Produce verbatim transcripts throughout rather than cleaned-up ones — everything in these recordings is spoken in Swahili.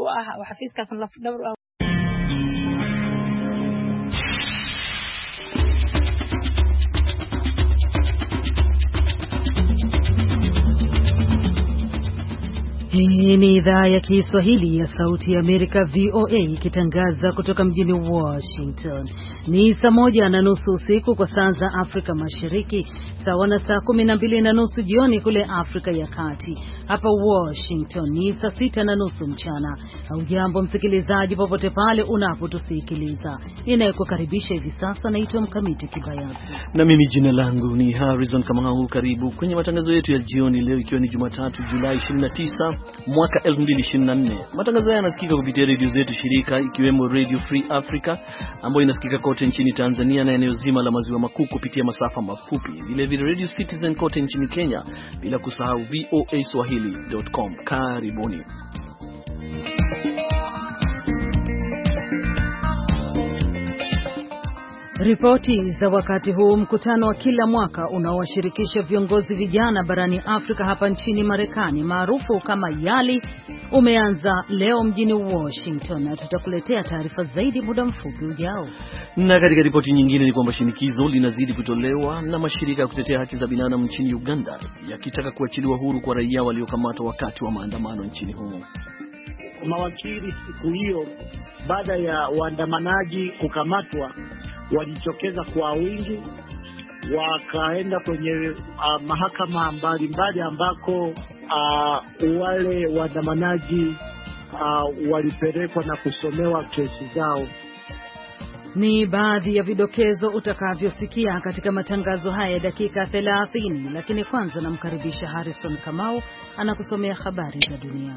u ah oo xafiiskaas la dhawr Hii ni idhaa ya Kiswahili ya Sauti ya Amerika V O A ikitangaza kutoka mjini Washington. Ni saa moja na nusu usiku kwa saa za Afrika Mashariki, sawa na saa kumi na mbili na nusu jioni kule Afrika ya Kati. Hapa Washington ni saa sita na nusu mchana. Hujambo msikilizaji popote pale unapotusikiliza. Ninayekukaribisha hivi sasa naitwa Mkamiti Kibayasi. Na mimi jina langu ni Harrison Kamau. Karibu kwenye matangazo yetu ya jioni leo, ikiwa ni Jumatatu Julai ishirini na tisa mwaka elfu mbili ishirini na nne. Matangazo haya yanasikika kupitia redio zetu shirika, ikiwemo Radio Free Africa ambayo inasikika kote nchini Tanzania na eneo zima la maziwa makuu kupitia masafa mafupi, vile vile Radio Citizen kote nchini Kenya, bila kusahau V O A Swahili dot com. Karibuni. Ripoti za wakati huu. Mkutano wa kila mwaka unaowashirikisha viongozi vijana barani Afrika hapa nchini Marekani, maarufu kama YALI, umeanza leo mjini Washington, na tutakuletea taarifa zaidi muda mfupi ujao. Na katika ripoti nyingine ni kwamba shinikizo linazidi kutolewa na mashirika ya kutetea haki za binadamu nchini Uganda yakitaka kuachiliwa huru kwa raia waliokamatwa wakati wa maandamano nchini humo. Mawakili siku hiyo, baada ya waandamanaji kukamatwa, walijitokeza kwa wingi, wakaenda kwenye uh, mahakama mbalimbali ambako uh, wale waandamanaji uh, walipelekwa na kusomewa kesi zao. Ni baadhi ya vidokezo utakavyosikia katika matangazo haya dakika thelathini, lakini kwanza namkaribisha Harrison Kamau anakusomea habari za dunia.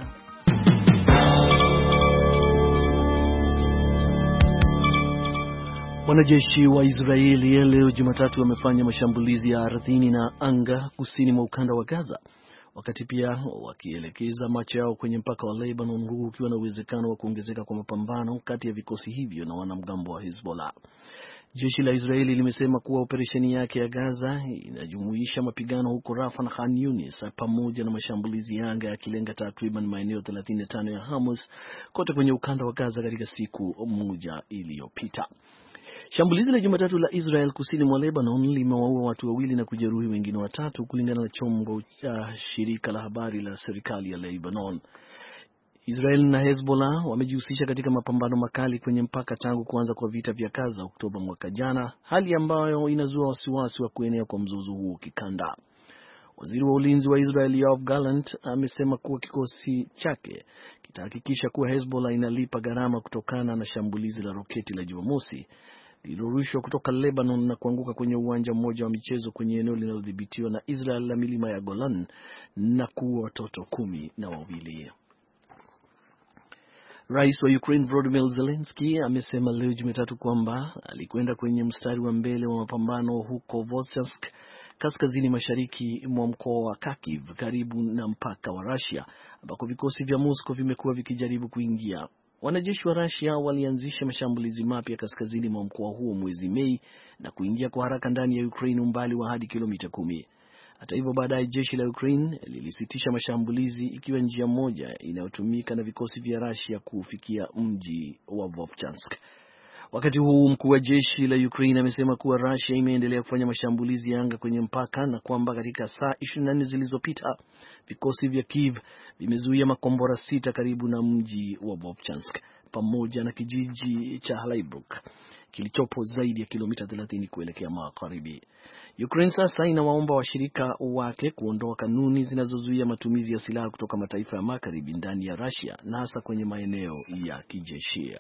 Wanajeshi wa Israeli leo Jumatatu wamefanya mashambulizi ya ardhini na anga kusini mwa ukanda wa Gaza, wakati pia wakielekeza macho yao kwenye mpaka wa Lebanon, huku ukiwa na uwezekano wa kuongezeka kwa mapambano kati ya vikosi hivyo na wanamgambo wa Hezbollah. Jeshi la Israeli limesema kuwa operesheni yake ya Gaza inajumuisha mapigano huko Rafah na Khan Yunis pamoja na mashambulizi ya anga yakilenga takriban maeneo thelathini na tano ya Hamas kote kwenye ukanda wa Gaza katika siku moja iliyopita. Shambulizi la Jumatatu la Israel kusini mwa Lebanon limewaua watu wawili na kujeruhi wengine watatu, kulingana na chombo cha uh, shirika la habari la serikali ya Lebanon. Israel na Hezbollah wamejihusisha katika mapambano makali kwenye mpaka tangu kuanza kwa vita vya Gaza Oktoba mwaka jana, hali ambayo inazua wasiwasi wa kuenea kwa mzozo huo kikanda. Waziri wa ulinzi wa Israel Yoav Gallant amesema kuwa kikosi chake kitahakikisha kuwa Hezbollah inalipa gharama kutokana na shambulizi la roketi la Jumamosi lililorushwa kutoka Lebanon na kuanguka kwenye uwanja mmoja wa michezo kwenye eneo linalodhibitiwa na Israel la milima ya Golan na kuua watoto kumi na wawili. Rais wa Ukraine Volodymyr Zelensky amesema leo Jumatatu kwamba alikwenda kwenye mstari wa mbele wa mapambano huko Vovchansk, kaskazini mashariki mwa mkoa wa Kharkiv, karibu na mpaka wa Russia, ambako vikosi vya Moscow vimekuwa vikijaribu kuingia. Wanajeshi wa Russia walianzisha mashambulizi mapya kaskazini mwa mkoa huo mwezi Mei na kuingia kwa haraka ndani ya Ukraine umbali wa hadi kilomita kumi. Hata hivyo, baadaye jeshi la Ukraine lilisitisha mashambulizi, ikiwa njia moja inayotumika na vikosi vya Russia kufikia mji wa Vovchansk. Wakati huu mkuu wa jeshi la Ukraine amesema kuwa Russia imeendelea kufanya mashambulizi ya anga kwenye mpaka na kwamba katika saa ishirini na nne zilizopita vikosi vya Kiev vimezuia makombora sita karibu na mji wa Vovchansk pamoja na kijiji cha Halaibuk kilichopo zaidi ya kilomita thelathini kuelekea magharibi. Ukraine sasa inawaomba washirika wake kuondoa kanuni zinazozuia matumizi ya silaha kutoka mataifa ya magharibi ndani ya Russia na hasa kwenye maeneo ya kijeshi.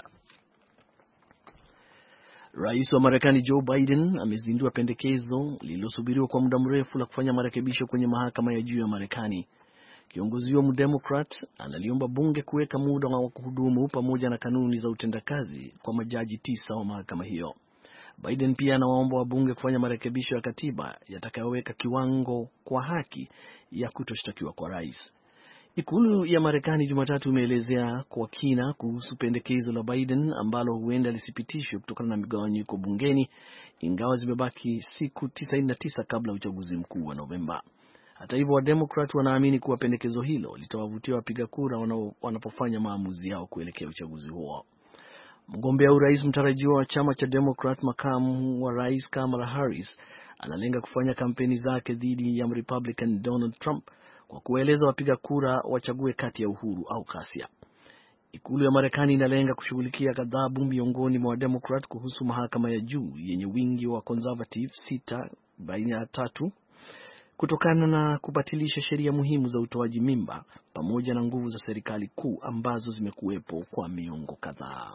Rais wa Marekani Joe Biden amezindua pendekezo lililosubiriwa kwa muda mrefu la kufanya marekebisho kwenye mahakama ya juu ya Marekani. Kiongozi wa Mdemokrat analiomba bunge kuweka muda wa kuhudumu pamoja na kanuni za utendakazi kwa majaji tisa wa mahakama hiyo. Biden pia anawaomba wabunge kufanya marekebisho ya katiba yatakayoweka kiwango kwa haki ya kutoshtakiwa kwa rais. Ikulu ya Marekani Jumatatu imeelezea kwa kina kuhusu pendekezo la Biden ambalo huenda lisipitishwe kutokana na migawanyiko bungeni, ingawa zimebaki siku tisini na tisa kabla uchaguzi mkuu wa Novemba. Hata hivyo, Wademokrat wanaamini kuwa pendekezo hilo litawavutia wapiga kura wanapofanya maamuzi yao kuelekea uchaguzi huo. Mgombea urais mtarajiwa wa chama cha Democrat, makamu wa rais Kamala Harris, analenga kufanya kampeni zake dhidi ya Republican Donald Trump kwa kueleza wapiga kura wachague kati ya uhuru au ghasia. Ikulu ya Marekani inalenga kushughulikia ghadhabu miongoni mwa Democrat kuhusu mahakama ya juu yenye wingi wa conservative sita baina ya tatu kutokana na kubatilisha sheria muhimu za utoaji mimba pamoja na nguvu za serikali kuu ambazo zimekuwepo kwa miongo kadhaa.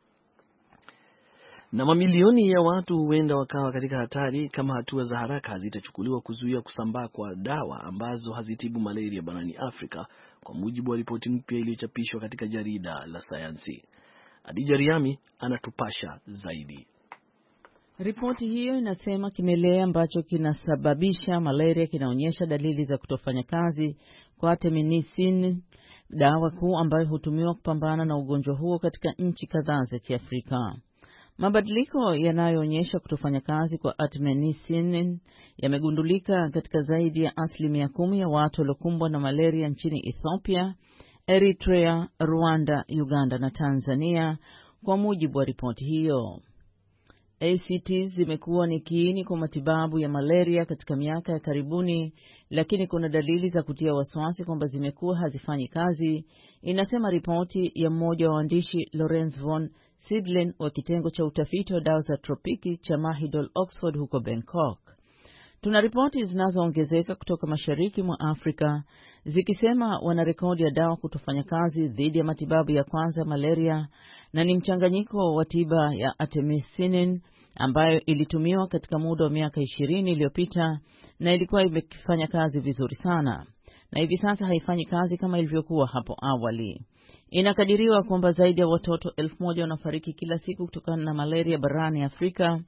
Na mamilioni ya watu huenda wakawa katika hatari kama hatua za haraka hazitachukuliwa kuzuia kusambaa kwa dawa ambazo hazitibu malaria barani Afrika, kwa mujibu wa ripoti mpya iliyochapishwa katika jarida la sayansi. Adija Riami anatupasha zaidi. Ripoti hiyo inasema kimelea ambacho kinasababisha malaria kinaonyesha dalili za kutofanya kazi kwa artemisinin, dawa kuu ambayo hutumiwa kupambana na ugonjwa huo katika nchi kadhaa za Kiafrika. Mabadiliko yanayoonyesha kutofanya kazi kwa artemisinin yamegundulika katika zaidi ya asilimia kumi ya watu waliokumbwa na malaria nchini Ethiopia, Eritrea, Rwanda, Uganda na Tanzania, kwa mujibu wa ripoti hiyo. A C Ts zimekuwa ni kiini kwa matibabu ya malaria katika miaka ya karibuni, lakini kuna dalili za kutia wasiwasi kwamba zimekuwa hazifanyi kazi, inasema ripoti ya mmoja wa waandishi Lorenz von Sidlen wa kitengo cha utafiti wa dawa za tropiki cha Mahidol Oxford huko Bangkok. Tuna ripoti zinazoongezeka kutoka mashariki mwa Afrika zikisema wana rekodi ya dawa kutofanya kazi dhidi ya matibabu ya kwanza malaria, na ni mchanganyiko wa tiba ya artemisinin ambayo ilitumiwa katika muda wa miaka ishirini iliyopita na ilikuwa imefanya kazi vizuri sana, na hivi sasa haifanyi kazi kama ilivyokuwa hapo awali. Inakadiriwa kwamba zaidi ya watoto elfu moja wanafariki kila siku kutokana na malaria barani Afrika.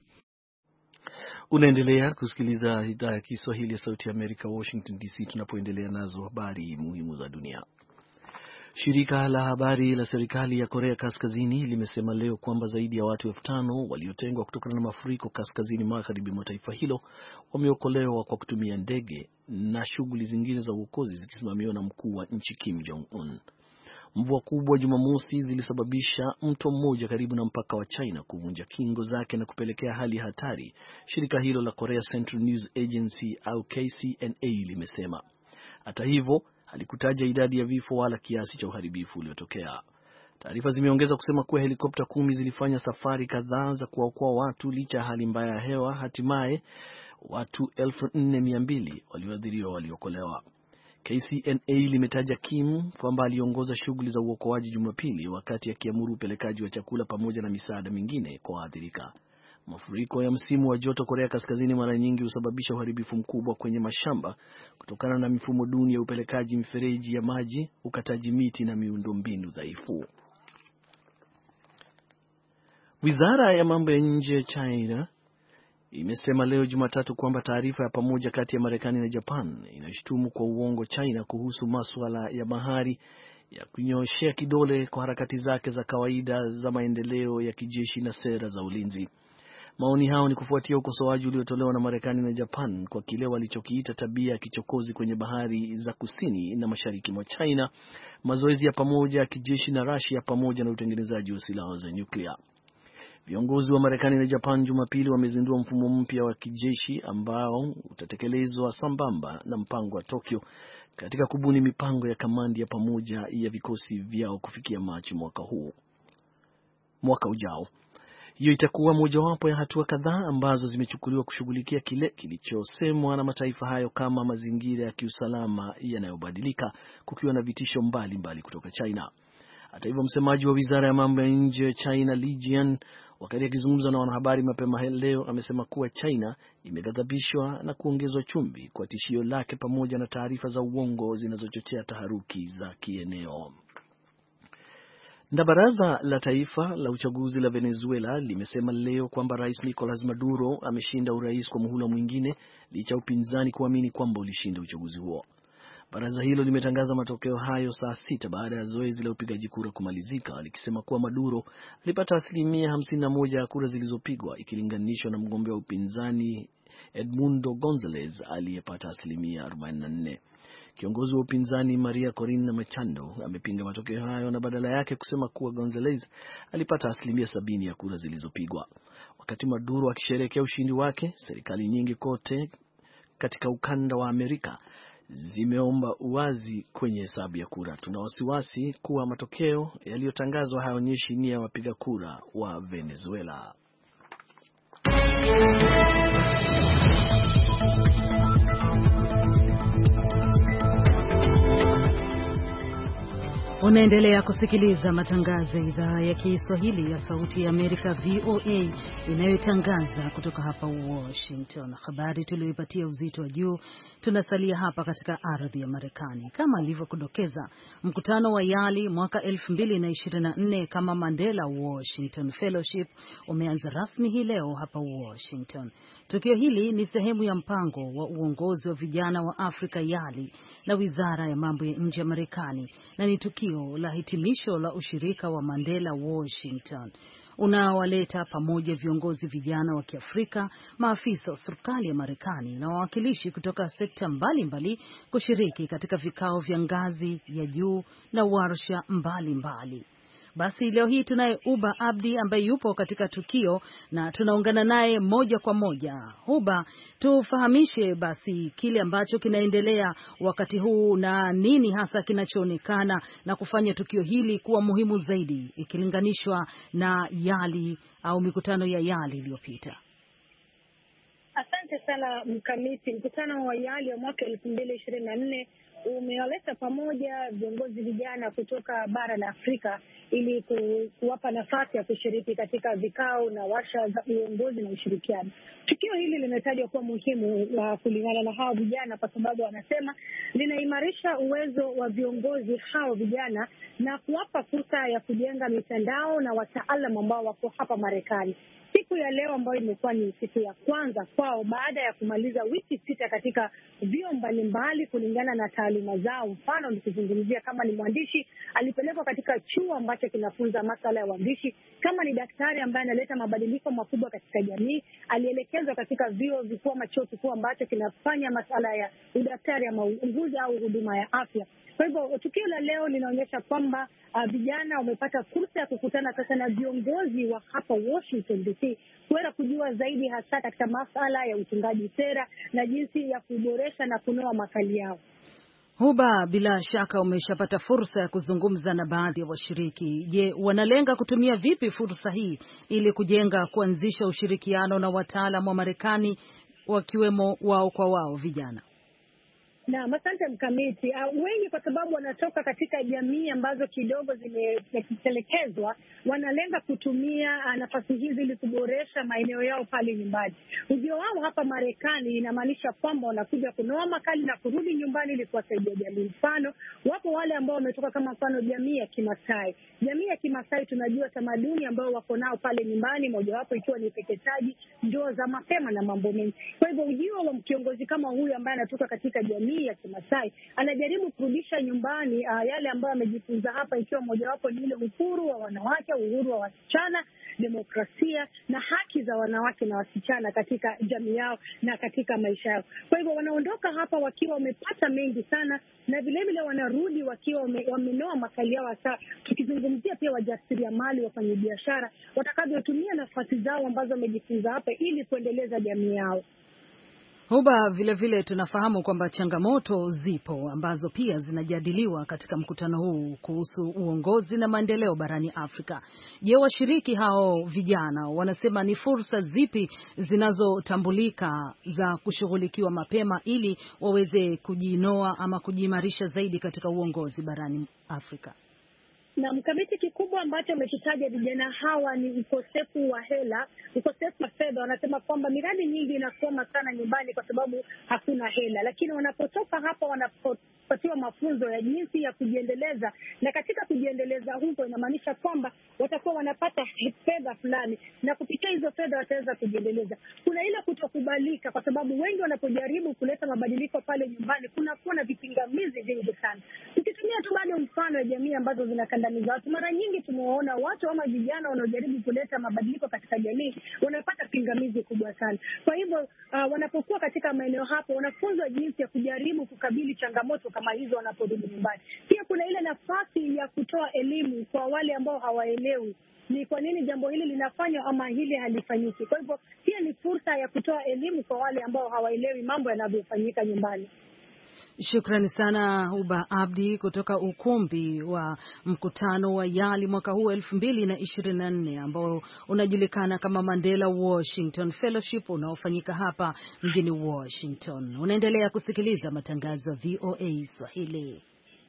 Unaendelea kusikiliza idhaa ya Kiswahili ya Sauti ya Amerika, Washington D C, tunapoendelea nazo habari muhimu za dunia. Shirika la habari la serikali ya Korea Kaskazini limesema leo kwamba zaidi ya watu elfu tano waliotengwa kutokana na mafuriko kaskazini magharibi mwa taifa hilo wameokolewa kwa kutumia ndege, na shughuli zingine za uokozi zikisimamiwa na mkuu wa nchi Kim Jong Un. Mvua kubwa Jumamosi zilisababisha mto mmoja karibu na mpaka wa China kuvunja kingo zake na kupelekea hali hatari, shirika hilo la Korea Central News Agency au K C N A limesema. Hata hivyo, halikutaja idadi ya vifo wala kiasi cha uharibifu uliotokea. Taarifa zimeongeza kusema kuwa helikopta kumi zilifanya safari kadhaa za kuwaokoa watu licha ya hali mbaya ya hewa. Hatimaye watu elfu nne mia mbili walioathiriwa waliokolewa. K C N A limetaja Kim kwamba aliongoza shughuli za uokoaji Jumapili wakati akiamuru upelekaji wa chakula pamoja na misaada mingine kwa waathirika. Mafuriko ya msimu wa joto Korea Kaskazini mara nyingi husababisha uharibifu mkubwa kwenye mashamba kutokana na mifumo duni ya upelekaji, mifereji ya maji, ukataji miti na miundombinu dhaifu. Wizara ya mambo ya nje ya China imesema leo Jumatatu kwamba taarifa ya pamoja kati ya Marekani na Japan inashutumu kwa uongo China kuhusu masuala ya bahari ya kunyoshea kidole kwa harakati zake za kawaida za maendeleo ya kijeshi na sera za ulinzi. Maoni hao ni kufuatia ukosoaji uliotolewa na Marekani na Japan kwa kile walichokiita tabia ya kichokozi kwenye bahari za kusini na mashariki mwa China, mazoezi ya pamoja ya kijeshi na Russia pamoja na utengenezaji wa silaha za nyuklia. Viongozi wa Marekani na Japan Jumapili wamezindua mfumo mpya wa kijeshi ambao utatekelezwa sambamba na mpango wa Tokyo katika kubuni mipango ya kamandi ya pamoja ya vikosi vyao kufikia Machi mwaka huu. Mwaka ujao. Hiyo itakuwa mojawapo ya hatua kadhaa ambazo zimechukuliwa kushughulikia kile kilichosemwa na mataifa hayo kama mazingira ya kiusalama yanayobadilika, kukiwa na vitisho mbalimbali mbali kutoka China. Hata hivyo, msemaji wa Wizara ya Mambo ya Nje ya China Li Jian, wakati akizungumza na wanahabari mapema leo, amesema kuwa China imeghadhabishwa na kuongezwa chumvi kwa tishio lake pamoja na taarifa za uongo zinazochochea taharuki za kieneo. Na baraza la taifa la uchaguzi la Venezuela limesema leo kwamba Rais Nicolas Maduro ameshinda urais kwa muhula mwingine licha upinzani kuamini kwamba ulishinda uchaguzi huo. Baraza hilo limetangaza matokeo hayo saa sita baada ya zoezi la upigaji kura kumalizika, likisema kuwa Maduro alipata asilimia hamsini na moja ya kura zilizopigwa ikilinganishwa na mgombea wa upinzani Edmundo Gonzalez aliyepata asilimia arobaini na nne. Kiongozi wa upinzani Maria Corina Machado amepinga matokeo hayo na badala yake kusema kuwa Gonzalez alipata asilimia sabini ya kura zilizopigwa. Wakati Maduro akisherehekea ushindi wake, serikali nyingi kote katika ukanda wa Amerika zimeomba uwazi kwenye hesabu ya kura. Tuna wasiwasi kuwa matokeo yaliyotangazwa hayaonyeshi nia ya wapiga kura wa Venezuela. Unaendelea kusikiliza matangazo ya idhaa ya Kiswahili ya Sauti ya Amerika V O A inayotangaza kutoka hapa Washington. Habari tuliyoipatia uzito wa juu, tunasalia hapa katika ardhi ya Marekani. Kama alivyokudokeza, mkutano wa YALI mwaka elfu mbili na ishirini na nne kama Mandela Washington Fellowship umeanza rasmi hii leo hapa Washington. Tukio hili ni sehemu ya mpango wa uongozi wa vijana wa Afrika YALI na Wizara ya Mambo ya Nje ya Marekani, na ni tukio la hitimisho la ushirika wa Mandela Washington unaowaleta pamoja viongozi vijana wa Kiafrika, maafisa wa serikali ya Marekani na wawakilishi kutoka sekta mbalimbali kushiriki katika vikao vya ngazi ya juu na warsha mbalimbali. Basi leo hii tunaye Uba Abdi ambaye yupo katika tukio na tunaungana naye moja kwa moja. Uba, tufahamishe basi kile ambacho kinaendelea wakati huu na nini hasa kinachoonekana na kufanya tukio hili kuwa muhimu zaidi ikilinganishwa na YALI au mikutano ya YALI iliyopita. Asante sana Mkamiti. Mkutano wa YALI ya mwaka elfu mbili ishirini na nne umewaleta pamoja viongozi vijana kutoka bara la Afrika ili kuwapa nafasi ya kushiriki katika vikao na warsha za uongozi na ushirikiano. Tukio hili limetajwa kuwa muhimu uh, kulingana na hao vijana kwa sababu wanasema linaimarisha uwezo wa viongozi hao vijana na kuwapa fursa ya kujenga mitandao na wataalamu ambao wako hapa Marekani. Siku ya leo ambayo imekuwa ni siku ya kwanza kwao baada ya kumaliza wiki sita katika vyuo mbalimbali kulingana na taaluma zao. Mfano nikizungumzia kama ni mwandishi, alipelekwa katika chuo ambacho kinafunza masuala ya uandishi. Kama ni daktari ambaye analeta mabadiliko makubwa katika jamii, alielekezwa katika vyuo vikuu ama chuo kikuu ambacho kinafanya masuala ya udaktari ama uuguzi au huduma ya afya. Kwa hivyo tukio la leo linaonyesha kwamba uh, vijana wamepata fursa ya kukutana sasa na viongozi wa hapa Washington D C kuweza kujua zaidi hasa katika masuala ya utungaji sera na jinsi ya kuboresha na kunoa makali yao. Huba, bila shaka umeshapata fursa ya kuzungumza na baadhi ya washiriki. Je, wanalenga kutumia vipi fursa hii ili kujenga kuanzisha ushirikiano na wataalamu wa Marekani wakiwemo wao kwa wao vijana? Na asante Mkamiti. Uh, wengi kwa sababu wanatoka katika jamii ambazo kidogo zimetelekezwa, wanalenga kutumia uh, nafasi hizi ili kuboresha maeneo yao pale nyumbani. Ujio wao hapa Marekani inamaanisha kwamba wanakuja kunoa makali na kurudi nyumbani ili kuwasaidia jamii. Mfano, wapo wale ambao wametoka kama mfano jamii ya Kimasai. Jamii ya Kimasai tunajua tamaduni ambao wako nao pale nyumbani, mojawapo ikiwa ni ukeketaji, ndoa za mapema na mambo mengi. Kwa hivyo ujio wa kiongozi kama huyu ambaye anatoka katika jamii ya Kimasai anajaribu kurudisha nyumbani uh, yale ambayo amejifunza hapa, ikiwa mojawapo ni ile uhuru wa wanawake, uhuru wa wasichana, demokrasia na haki za wanawake na wasichana katika jamii yao na katika maisha yao. Kwa hivyo wanaondoka hapa wakiwa wamepata mengi sana na vile vile wanarudi wakiwa wamenoa makali yao, hasa tukizungumzia pia wajasiriamali, wafanyabiashara watakavyotumia nafasi zao ambazo wamejifunza hapa ili kuendeleza jamii yao. Huba, vile vile tunafahamu kwamba changamoto zipo ambazo pia zinajadiliwa katika mkutano huu kuhusu uongozi na maendeleo barani Afrika. Je, washiriki hao vijana wanasema ni fursa zipi zinazotambulika za kushughulikiwa mapema ili waweze kujinoa ama kujiimarisha zaidi katika uongozi barani Afrika? Na mkamiti kikubwa ambacho amekitaja vijana hawa ni ukosefu wa hela, ukosefu wa fedha. Wanasema kwamba miradi nyingi inakoma sana nyumbani kwa sababu hakuna hela, lakini wanapotoka hapa wanapatiwa mafunzo ya jinsi ya kujiendeleza, na katika kujiendeleza huko inamaanisha kwamba watakuwa wanapata fedha fulani na kupitia hizo fedha wataweza kujiendeleza. Kuna ile kutokubalika kwa sababu wengi wanapojaribu kuleta mabadiliko pale nyumbani kuna kuwa na vipingamizi vingi sana. Tukitumia tu baadhi bado mfano ya jamii ambazo zinakandamiza watu. Mara nyingi tumewaona watu ama vijana wanaojaribu kuleta mabadiliko katika jamii wanapata pingamizi kubwa sana. Kwa hivyo uh, wanapokuwa katika maeneo hapo wanafunzwa jinsi ya kujaribu kukabili changamoto kama hizo wanaporudi nyumbani. Pia kuna ile nafasi ya kutoa elimu kwa wale ambao hawaelewi ni kwa nini jambo hili linafanywa ama hili halifanyiki. Kwa hivyo pia ni fursa ya kutoa elimu kwa wale ambao hawaelewi mambo yanavyofanyika nyumbani. Shukrani sana Huba Abdi kutoka ukumbi wa mkutano wa YALI mwaka huu elfu mbili na ishirini na nne ambao unajulikana kama Mandela Washington Fellowship unaofanyika hapa mjini Washington. Unaendelea kusikiliza matangazo ya V O A Swahili.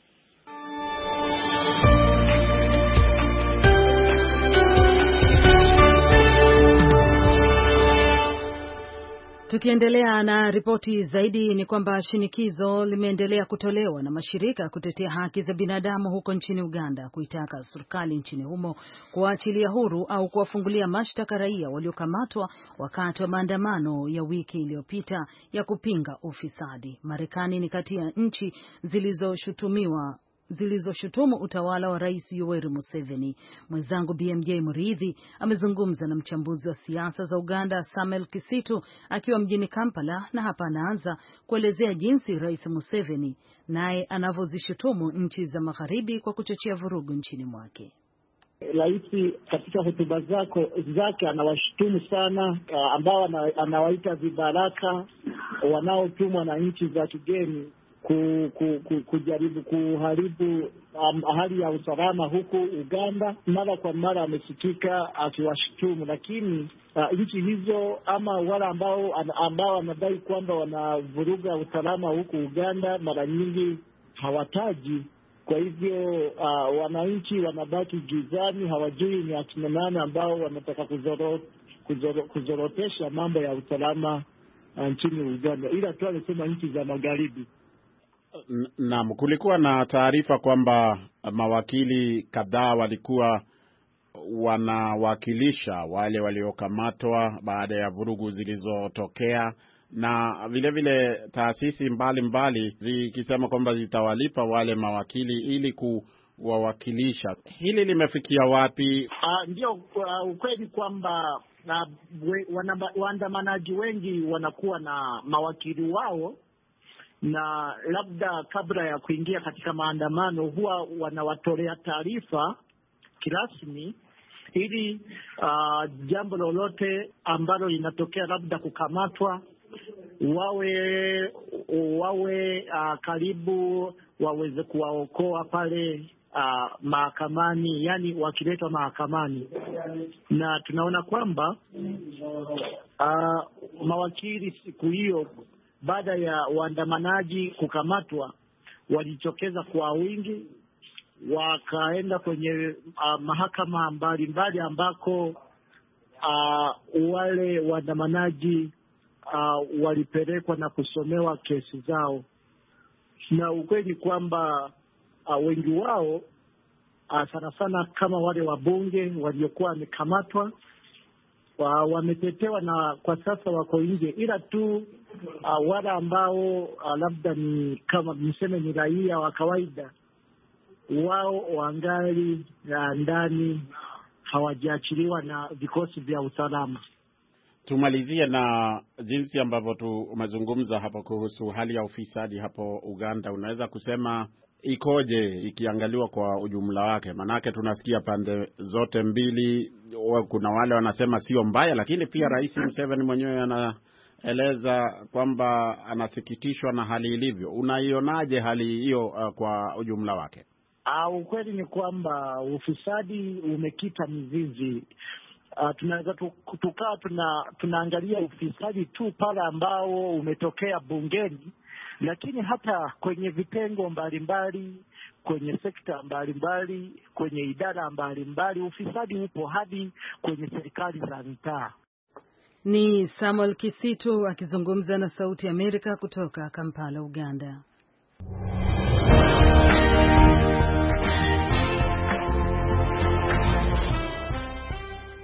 Tukiendelea na ripoti zaidi ni kwamba shinikizo limeendelea kutolewa na mashirika kutetea haki za binadamu huko nchini Uganda kuitaka serikali nchini humo kuachilia huru au kuwafungulia mashtaka raia waliokamatwa wakati wa maandamano ya wiki iliyopita ya kupinga ufisadi. Marekani ni kati ya nchi zilizoshutumiwa zilizoshutumu utawala wa Rais Yoweri Museveni. Mwenzangu B M J Muridhi amezungumza na mchambuzi wa siasa za Uganda Samuel Kisitu akiwa mjini Kampala, na hapa anaanza kuelezea jinsi Rais Museveni naye anavyozishutumu nchi za magharibi kwa kuchochea vurugu nchini mwake. Rais katika hotuba zako zake anawashutumu sana uh, ambao anawaita vibaraka wanaotumwa na nchi za kigeni Ku, ku, ku, kujaribu kuharibu um, hali ya usalama huku Uganda. Mara kwa mara amesikika akiwashutumu, lakini uh, nchi hizo ama wale ambao ambao wanadai kwamba wanavuruga usalama huku Uganda mara nyingi hawataji. Kwa hivyo uh, wananchi wanabaki gizani, hawajui ni akina nani ambao wanataka kuzoro, kuzoro, kuzorotesha mambo ya usalama uh, nchini Uganda, ila tu alisema nchi za magharibi. Naam, kulikuwa na taarifa kwamba mawakili kadhaa walikuwa wanawakilisha wale waliokamatwa baada ya vurugu zilizotokea, na vile vile taasisi mbalimbali zikisema kwamba zitawalipa wale mawakili ili kuwawakilisha. Hili limefikia wapi? Uh, ndio uh, ukweli kwamba uh, waandamanaji wengi wanakuwa na mawakili wao, na labda kabla ya kuingia katika maandamano huwa wanawatolea taarifa kirasmi ili uh, jambo lolote ambalo linatokea, labda kukamatwa, wawe wawe uh, karibu waweze kuwaokoa pale uh, mahakamani, yani wakiletwa mahakamani. Na tunaona kwamba uh, mawakili siku hiyo baada ya waandamanaji kukamatwa walijitokeza kwa wingi, wakaenda kwenye uh, mahakama mbalimbali ambako uh, wale waandamanaji uh, walipelekwa na kusomewa kesi zao. Na ukweli kwamba uh, wengi wao uh, sana sana kama wale wabunge waliokuwa wamekamatwa wametetewa na kwa sasa wako nje, ila tu uh, wale ambao uh, labda ni kama niseme ni raia wa kawaida, wao wangali uh, ndani, hawajaachiliwa na vikosi vya usalama. Tumalizie na jinsi ambavyo tumezungumza hapo kuhusu hali ya ufisadi hapo Uganda. Unaweza kusema ikoje ikiangaliwa kwa ujumla wake? Manake tunasikia pande zote mbili, kuna wale wanasema sio mbaya, lakini pia Rais Museveni mwenyewe anaeleza kwamba anasikitishwa na hali ilivyo. Unaionaje hali hiyo uh, kwa ujumla wake? Uh, ukweli ni kwamba ufisadi umekita mizizi. Uh, tunaweza tukaa tuna, tunaangalia ufisadi tu pale ambao umetokea bungeni, lakini hata kwenye vitengo mbalimbali, kwenye sekta mbalimbali, kwenye idara mbalimbali, ufisadi upo hadi kwenye serikali za mitaa. Ni Samuel Kisitu akizungumza na Sauti ya Amerika kutoka Kampala, Uganda.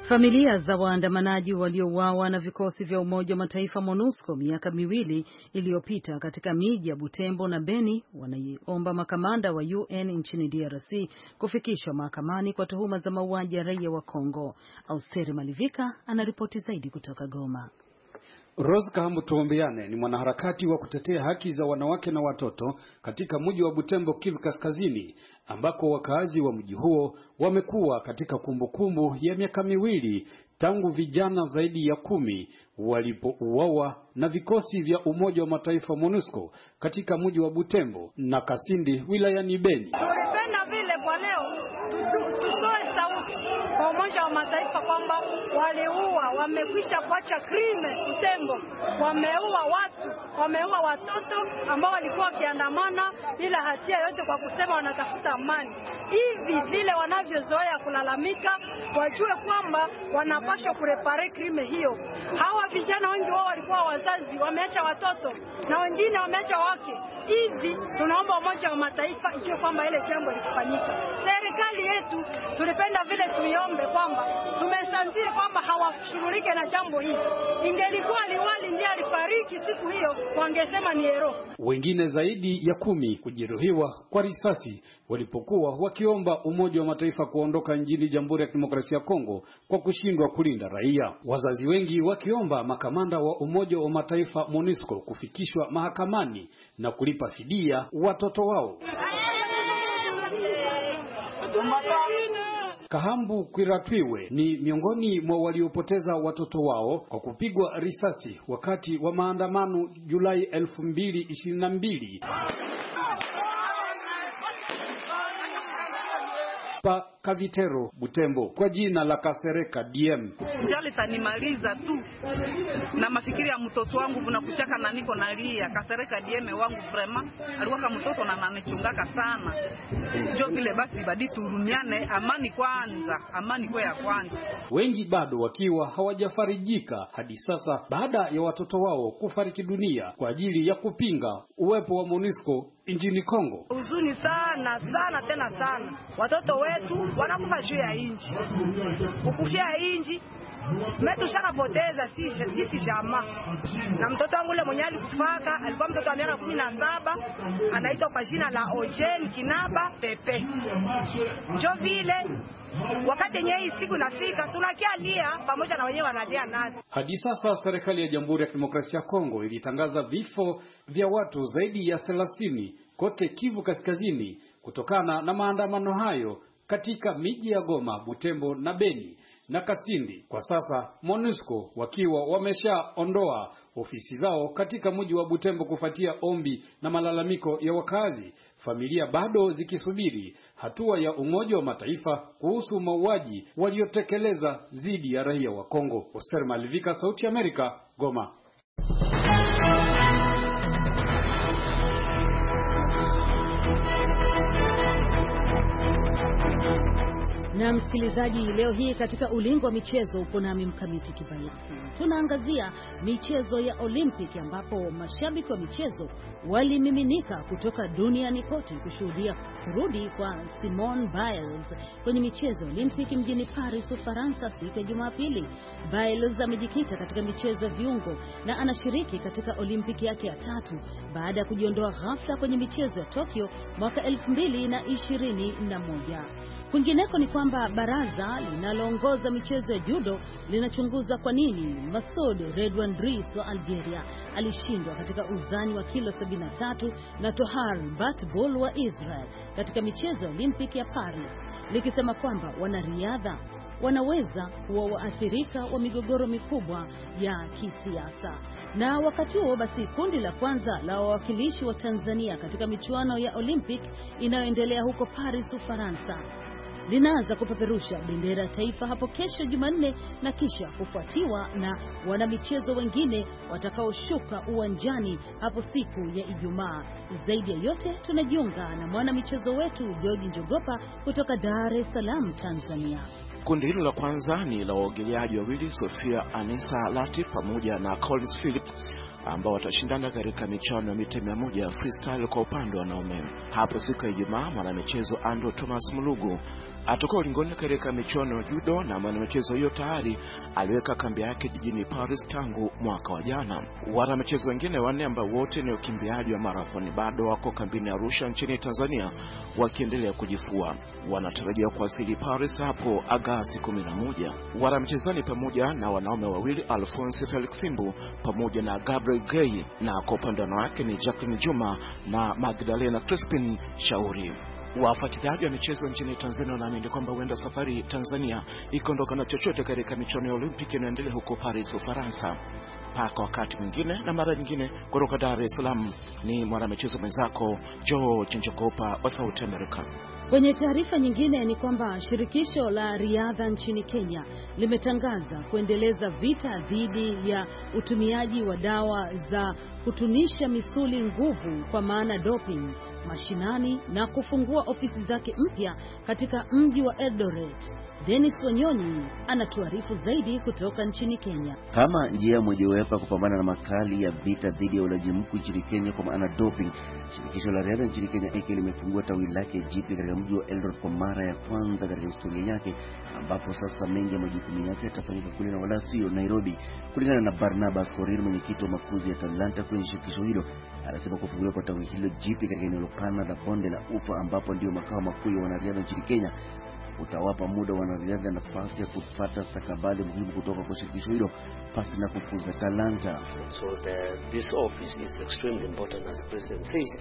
Familia za waandamanaji waliouawa na vikosi vya Umoja wa Mataifa MONUSCO miaka miwili iliyopita katika miji ya Butembo na Beni wanaiomba makamanda wa U N nchini D R C kufikishwa mahakamani kwa tuhuma za mauaji ya raia wa Kongo. Austeri Malivika anaripoti zaidi kutoka Goma. Rose Kahambu-Tuombeane ni mwanaharakati wa kutetea haki za wanawake na watoto katika mji wa Butembo, Kivu Kaskazini, ambako wakazi wa mji huo wamekuwa katika kumbukumbu ya miaka miwili tangu vijana zaidi ya kumi walipouawa na vikosi vya Umoja wa Mataifa MONUSCO katika mji wa Butembo na Kasindi wilayani Beni. Tulipenda vile kwa leo tutoe sauti kwa Umoja wa Mataifa kwamba waliua, wamekwisha kuacha crime Butembo, wameua watu, wameua watoto ambao walikuwa wakiandamana bila hatia yote kwa kusema wanatafuta amani. Hivi vile wanavyozoea kulalamika, wajue kwamba wanapaswa kurepare crime hiyo. Hawa vijana wengi wao walikuwa wazazi, wameacha watoto na wengine wameacha wake. Hivi tunaomba Umoja wa Mataifa ijue kwamba ile jambo likifanyika. Serikali yetu tulipenda vile tuiombe kwamba tumesantiri kwamba hawashughulike na jambo hili. Ingelikuwa liwali ndiye alifariki siku hiyo, wangesema ni hero. Wengine zaidi ya kumi kujeruhiwa kwa risasi walipokuwa wakiomba Umoja wa Mataifa kuondoka nchini Jamhuri ya Kidemokrasia ya Kongo kwa kushindwa kulinda raia. Wazazi wengi wakiomba makamanda wa Umoja wa Mataifa MONUSCO kufikishwa mahakamani na kulipa fidia watoto wao. Kahambu Kwiratwiwe ni miongoni mwa waliopoteza watoto wao kwa kupigwa risasi wakati wa maandamano Julai elfu mbili ishirini na mbili. Pa Kavitero Butembo kwa jina la Kasereka D M. Njali tanimaliza tu na mafikiri ya mtoto wangu kunakuchaka na niko nalia. Kasereka D M wangu vrema alikuwa kama mtoto na ananichungaka sana. Ndio vile basi badi turumiane, amani kwanza, amani kwa ya kwanza. Wengi bado wakiwa hawajafarijika hadi sasa baada ya watoto wao kufariki dunia kwa ajili ya kupinga uwepo wa MONUSCO nchini Kongo. Huzuni sana sana tena sana. Watoto wetu wanakufa juu ya inji. Ukufia inji metu shaka poteza sisi sisi jamaa. Na mtoto wangu yule mwenye alikufaka alikuwa mtoto wa miaka kumi na saba, anaitwa kwa jina la Ojen Kinaba Pepe. Njo vile wakati yenyewe siku nafika tunakialia pamoja na wenyewe wanalia nazi. Hadi sasa serikali ya Jamhuri ya Kidemokrasia ya Kongo ilitangaza vifo vya watu zaidi ya thelathini kote Kivu Kaskazini kutokana na maandamano hayo katika miji ya Goma, Butembo na Beni na Kasindi. Kwa sasa MONUSCO wakiwa wameshaondoa ofisi zao katika mji wa Butembo kufuatia ombi na malalamiko ya wakazi, familia bado zikisubiri hatua ya Umoja wa Mataifa kuhusu mauaji waliotekeleza dhidi ya raia wa Kongo. Oser Malivika, Sauti ya Amerika, Goma. Na msikilizaji, leo hii katika ulingo wa michezo upo nami Mkamiti Kibayasi. Tunaangazia michezo ya Olympic ambapo mashabiki wa michezo walimiminika kutoka duniani kote kushuhudia kurudi kwa Simone Biles kwenye michezo ya Olympic mjini Paris, Ufaransa siku ya Jumapili. Biles amejikita katika michezo ya viungo na anashiriki katika Olympic yake ya tatu baada ya kujiondoa ghafla kwenye michezo ya Tokyo mwaka elfu mbili na ishirini na moja. Kwingineko ni kwamba baraza linaloongoza michezo ya judo linachunguza kwa nini Masoud Redwan Dris wa Algeria alishindwa katika uzani wa kilo sabini na tatu na Tohar Batbol wa Israel katika michezo ya Olympic ya Paris, likisema kwamba wanariadha wanaweza kuwa waathirika wa migogoro mikubwa ya kisiasa. Na wakati huo basi, kundi la kwanza la wawakilishi wa Tanzania katika michuano ya Olympic inayoendelea huko Paris, Ufaransa linaanza kupeperusha bendera ya taifa hapo kesho Jumanne, na kisha kufuatiwa na wanamichezo wengine watakaoshuka uwanjani hapo siku ya Ijumaa. Zaidi ya yote tunajiunga na mwanamichezo wetu George Njogopa kutoka Dar es Salaam, Tanzania. Kundi hilo la kwanza ni la waogeleaji wawili, Sofia Anisa Latif pamoja na Collins Philip, ambao watashindana katika michuano ya mita mia moja ya freestyle kwa upande wa wanaume. Hapo siku ya Ijumaa, mwanamichezo Andrew Thomas Mulugu atakuwa ulingoni katika michuano ya judo, na mwanamichezo hiyo tayari aliweka kambi yake jijini Paris tangu mwaka wa jana. Wanamichezo wengine wanne ambao wote ni wakimbiaji wa marathon bado wako kambini Arusha nchini Tanzania wakiendelea kujifua. Wanatarajia kuwasili Paris hapo Agosti kumi na moja. Wanamichezo ni pamoja na wanaume wawili Alphonse Felix Simbu pamoja na Gabriel Gay, na kwa upande wa wanawake ni Jacqueline Juma na Magdalena Crispin Shauri. Wafuatiliaji wa michezo nchini Tanzania wanaamini kwamba huenda safari Tanzania ikaondoka na chochote katika michuano ya Olimpiki inaendelea huko Paris, Ufaransa. Paka wakati mwingine na mara nyingine, kutoka Dar es Salaam ni mwanamichezo mwenzako George Njogopa wa Sauti America. Kwenye taarifa nyingine ni kwamba shirikisho la riadha nchini Kenya limetangaza kuendeleza vita dhidi ya utumiaji wa dawa za kutunisha misuli nguvu kwa maana doping mashinani na kufungua ofisi zake mpya katika mji wa Eldoret. Dennis Wanyonyi anatuarifu zaidi kutoka nchini Kenya. Kama njia mojawapo ya kupambana na makali ya vita dhidi ya ulaji mkuu nchini Kenya kwa maana doping, shirikisho la riadha nchini Kenya hiki limefungua tawi lake jipya katika mji wa Eldoret kwa mara ya kwanza katika historia yake, ambapo sasa mengi ya majukumu yake yatafanyika kule na wala sio Nairobi. Kulingana na Barnabas Korir, mwenyekiti wa makuzi ya talanta kwenye shirikisho hilo, anasema kufunguliwa kwa tawi hilo jipya katika eneo pana la bonde la Ufa, ambapo ndio makao makuu ya wanariadha nchini Kenya, utawapa muda wanariadha nafasi ya kupata stakabadhi muhimu kutoka kwa shirikisho hilo pasi na kukuza talanta. So the, this office is extremely important, as the president says,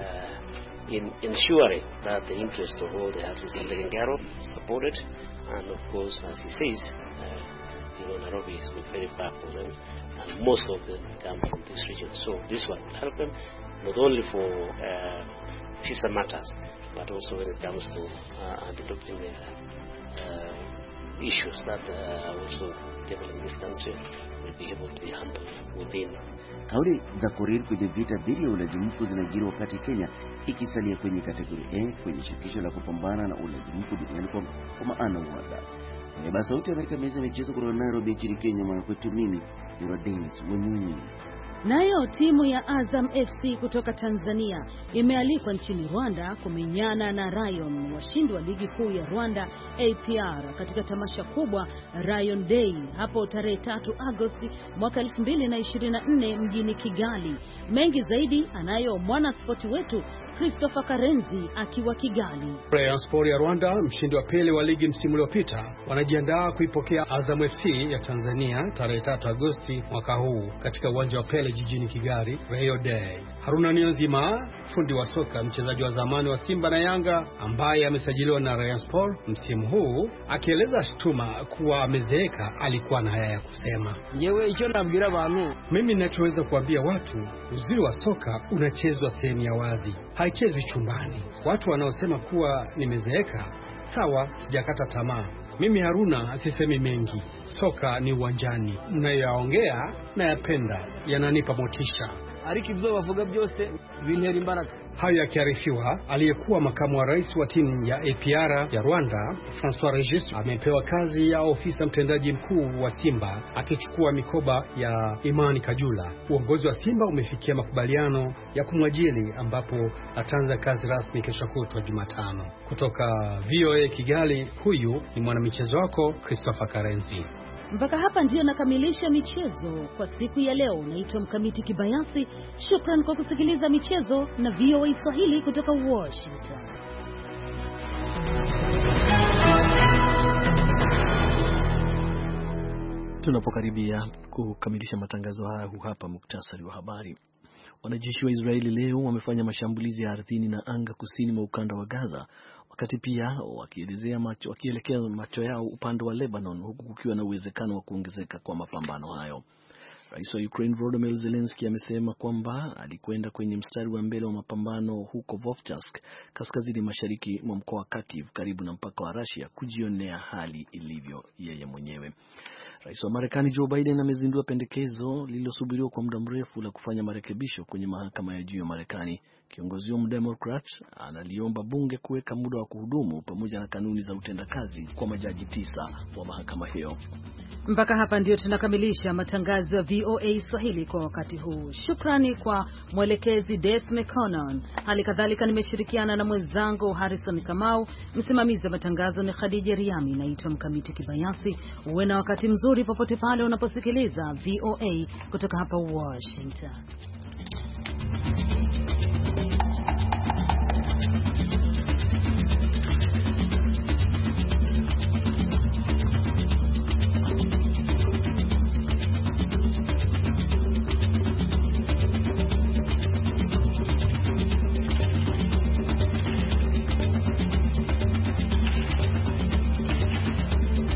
uh, in ensuring that the interest of all the athletes in taken care of, supported, and of course, as he says, uh, you know, Nairobi is very far for them, and most of them come from this region. So this one will help them not only for uh, visa matters, but also when it comes to uh, developing uh, uh, issues that uh, also people in this country will be able to be handled within. Kauli za Korir kwenye vita dhidi ya ulaji mkuu zinajiri wakati Kenya ikisalia kwenye kategori A kwenye shirikisho la kupambana na ulaji mkuu duniani kwa maana uwada. Kwa basi Sauti ya Amerika meza michezo kutoka Nairobi nchini Kenya, mwanakwetu mimi ni Dennis Wanyonyi. Nayo timu ya Azam F C kutoka Tanzania imealikwa nchini Rwanda kumenyana na Rayon, washindi wa ligi kuu ya Rwanda A P R, katika tamasha kubwa Rayon Day hapo tarehe tatu Agosti mwaka elfu mbili na ishirini na nne mjini Kigali. Mengi zaidi anayo mwanaspoti wetu Christopher Karenzi akiwa Kigali. Rayon Sport ya Rwanda, mshindi wa pili wa ligi msimu uliopita, wanajiandaa kuipokea Azam F C ya Tanzania tarehe tatu Agosti mwaka huu katika uwanja wa Pele jijini Kigali, Rayon Day. Haruna Niyonzima, fundi wa soka, mchezaji wa zamani wa Simba na Yanga ambaye amesajiliwa na Rayon Sport msimu huu, akieleza shutuma kuwa amezeeka, alikuwa na haya ya kusema. Yewe icho nabwira abantu, mimi ninachoweza kuambia watu, uzuri wa soka unachezwa sehemu ya wazi, haichezwi chumbani. Watu wanaosema kuwa nimezeeka, sawa, sijakata tamaa. Mimi Haruna sisemi mengi. Soka ni uwanjani. Mnayoongea na yapenda, yananipa motisha. Ariki bzo bavuga byose bintera imbaraga. Hayo yakiarifiwa, aliyekuwa makamu wa rais wa timu ya A P R ya Rwanda, François Regis, amepewa kazi ya ofisa mtendaji mkuu wa Simba, akichukua mikoba ya Imani Kajula. Uongozi wa Simba umefikia makubaliano ya kumwajili, ambapo ataanza kazi rasmi kesho kutwa Jumatano. Kutoka V O A Kigali, huyu ni mwanamichezo wako Christopher Karenzi. Mpaka hapa ndio nakamilisha michezo kwa siku ya leo. Naitwa Mkamiti Kibayasi. Shukran kwa kusikiliza michezo na V O A Swahili kutoka Washington. Tunapokaribia kukamilisha matangazo haya, hapa muktasari wa habari. Wanajeshi wa Israeli leo wamefanya mashambulizi ya ardhini na anga kusini mwa ukanda wa Gaza, wakati pia wakielezea macho wakielekea macho yao upande wa Lebanon, huku kukiwa na uwezekano wa kuongezeka kwa mapambano hayo. Rais wa Ukraine Volodymyr Zelensky amesema kwamba alikwenda kwenye mstari wa mbele wa mapambano huko Vovchansk, kaskazini mashariki mwa mkoa wa Kharkiv, karibu na mpaka wa Russia, kujionea hali ilivyo yeye mwenyewe. Rais wa Marekani Joe Biden amezindua pendekezo lililosubiriwa kwa muda mrefu la kufanya marekebisho kwenye mahakama ya juu ya Marekani Kiongozi wa Democrat analiomba bunge kuweka muda wa kuhudumu pamoja na kanuni za utendakazi kwa majaji tisa wa mahakama hiyo. Mpaka hapa ndio tunakamilisha matangazo ya V O A Swahili kwa wakati huu. Shukrani kwa mwelekezi Des McConnell. Hali kadhalika nimeshirikiana na mwenzangu Harrison Kamau. Msimamizi wa matangazo ni Khadija Riami. Naitwa Mkamiti Kibayasi. Uwe na wakati mzuri popote pale unaposikiliza V O A kutoka hapa Washington.